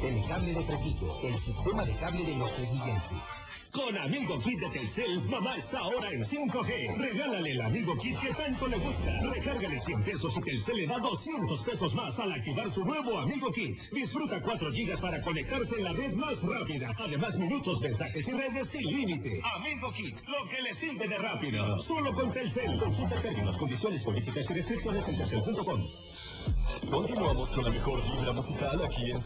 Telecable de Trujillo, el sistema de cable de los trujillenses. Con Amigo Kit de Telcel, mamá está ahora en 5G. Regálale el Amigo Kit que tanto le gusta. Recárgale 100 pesos y Telcel le da 200 pesos más al activar su nuevo Amigo Kit. Disfruta 4 gigas para conectarse en la red más rápida. Además, minutos, mensajes y redes sin límite. Amigo Kit, lo que le sirve de rápido. Solo con Telcel. Consulta términos, condiciones, políticas y restricciones en telcel.com. Continuamos con la mejor vibra musical aquí en